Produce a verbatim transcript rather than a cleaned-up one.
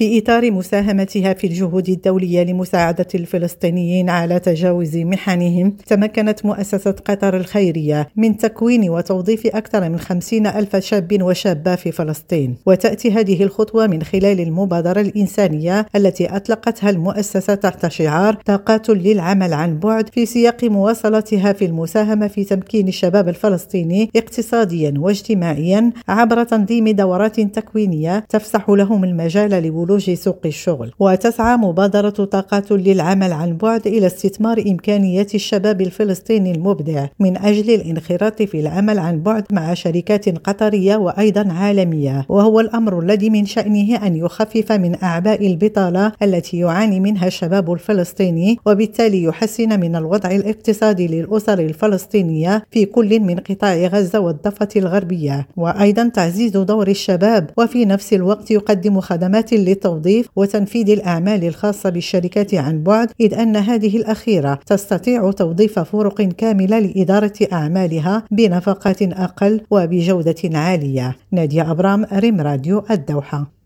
في إطار مساهمتها في الجهود الدولية لمساعدة الفلسطينيين على تجاوز محنهم، تمكنت مؤسسة قطر الخيرية من تكوين وتوظيف أكثر من خمسين ألف شاب وشابة في فلسطين. وتأتي هذه الخطوة من خلال المبادرة الإنسانية التي أطلقتها المؤسسة تحت شعار طاقات للعمل عن بعد، في سياق مواصلتها في المساهمة في تمكين الشباب الفلسطيني اقتصاديا واجتماعيا عبر تنظيم دورات تكوينية تفسح لهم المجال لولوج سوق الشغل. وتسعى مبادرة طاقات للعمل عن بعد إلى استثمار إمكانيات الشباب الفلسطيني المبدع من أجل الانخراط في العمل عن بعد مع شركات قطرية وأيضا عالمية، وهو الأمر الذي من شأنه أن يخفف من أعباء البطالة التي يعاني منها الشباب الفلسطيني، وبالتالي يحسن من الوضع الاقتصادي للأسر الفلسطينية في كل من قطاع غزة والضفة الغربية، وأيضا تعزيز دور الشباب، وفي نفس الوقت يقدم خدمات للتوظيف وتنفيذ الأعمال الخاصة بالشركات عن بعد، إذ أن هذه الأخيرة تستطيع توظيف فرق كاملة لإدارة أعمالها بنفقات أقل وبجودة عالية. نادية أبرام، ريم راديو، الدوحة.